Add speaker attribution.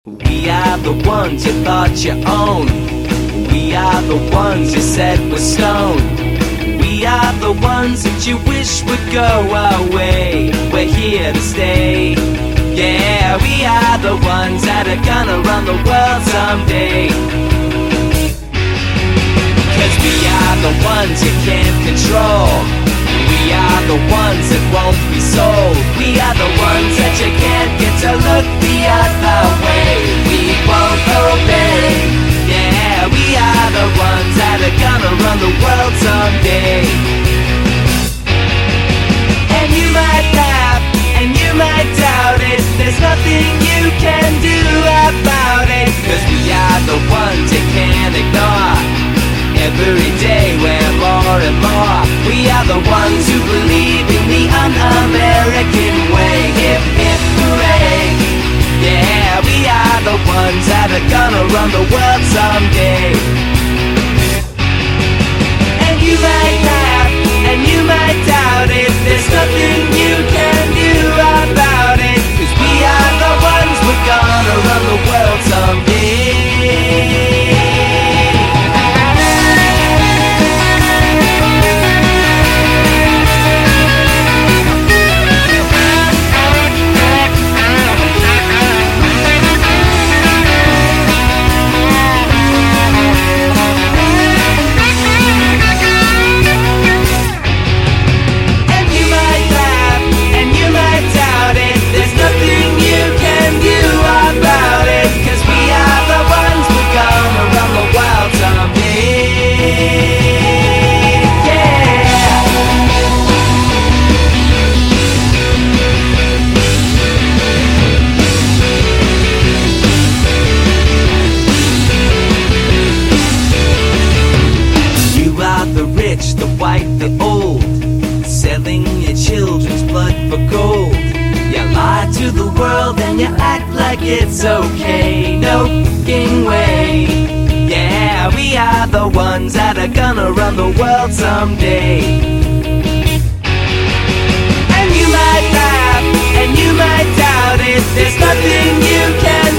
Speaker 1: We are the ones you thought you owned. We are the ones you said were stone. We are the ones that you wish would go away. We're here to stay. Yeah, we are the ones that are gonna run the world someday. 'Cause we are the ones you can't control. We are the ones that won't be sold. We are the ones that you can't get to look the other way. We won't obey. Yeah, we are the ones that are gonna run the world someday. And you might laugh, and you might doubt it. There's nothing you can do about it. 'Cause we are the ones you can't ignore. Every day we're more and more. We are the ones who believe in the un-American way. Hip, hip, hooray. Yeah, we are the ones that are gonna run the world someday. And you might laugh, and you might doubt it. There's nothing you can do about it. 'Cause we are the ones we're gonna run the world someday. The white, the old, selling your children's blood for gold. You lie to the world and you act like it's okay. No f***ing way. Yeah, we are the ones that are gonna run the world someday. And you might laugh, and you might doubt it. There's nothing you can